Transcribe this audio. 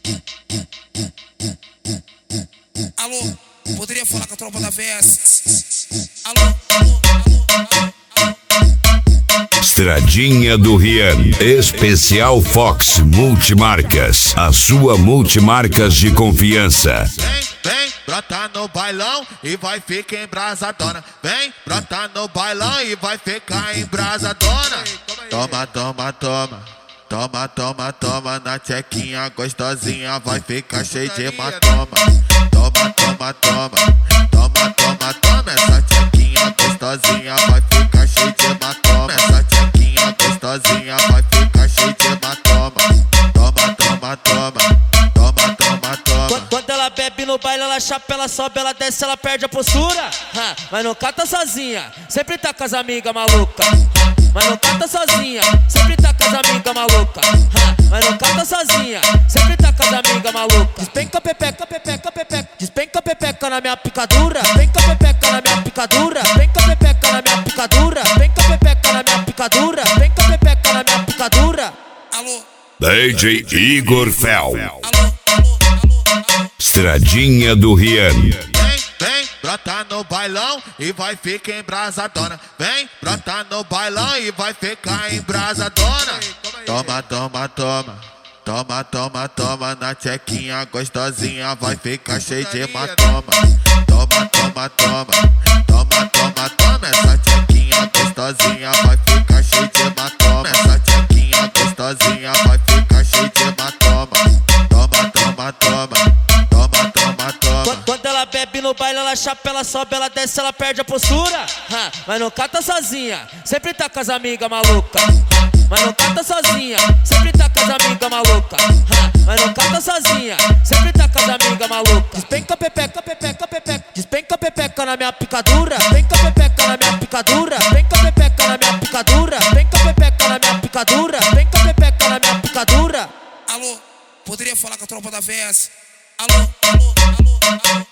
Alô, poderia falar com a tropa da VS? Alô. Estradinha do Rian, especial Fox Multimarcas, a sua multimarcas de confiança. Vem, brota no bailão e vai ficar embrasadona. Vem, brota no bailão e vai ficar embrasadona. Toma, toma, toma. Toma, toma, toma, na tchequinha gostosinha vai ficar cheio de hematoma. Toma, toma, toma. Toma, toma, toma, essa tchequinha gostosinha vai ficar cheio de hematoma. Essa tchequinha gostosinha vai ficar cheio de hematoma. Toma, toma, toma. Toma, toma, toma. Quando ela bebe no baile, ela chapa, ela sobe, ela desce, ela perde a postura. Mas não canta sozinha, sempre tá com as amigas malucas. Mas não canta sozinha, sempre tá com as amigas malucas. Mas não canta sozinha, sempre tá com as amigas malucas. Despenca pepeca, pepeca, pepeca. Despenca pepeca na minha picadura. Despenca pepeca na minha picadura. Despenca pepeca na minha picadura. Despenca pepeca na minha picadura. Despenca pepeca na minha picadura. Alô, DJ Igor Fel, alô. Estradinha do Rian. Vem, brota no bailão e vai ficar embrasadona. Vem, brota no bailão e vai ficar embrasadona. Toma, toma, toma. Toma, toma, toma, na tchequinha gostosinha vai ficar cheio de hematoma. Toma, toma, toma. Toma, toma, toma, essa tchequinha gostosinha vai ficar cheio de hematoma. Essa tchequinha gostosinha vai ficar cheio de hematoma. Toma, toma, toma. Toma, toma, toma. Quando ela bebe no baile, ela chapa, ela sobe, ela desce, ela perde a postura. Mas não canta sozinha, sempre tá com as amigas malucas. Mas não canta sozinha, sempre tá com as amigas malucas. Mas não canta sozinha, sempre tá com as amigas malucas. Despenca pepeca, pepeca, pepeca. Despenca pepeca na minha picadura. Despenca pepeca na minha picadura. Despenca pepeca na minha picadura. Despenca pepeca na minha picadura. Despenca pepeca na minha picadura. Alô, poderia falar com a tropa da VS? Alô.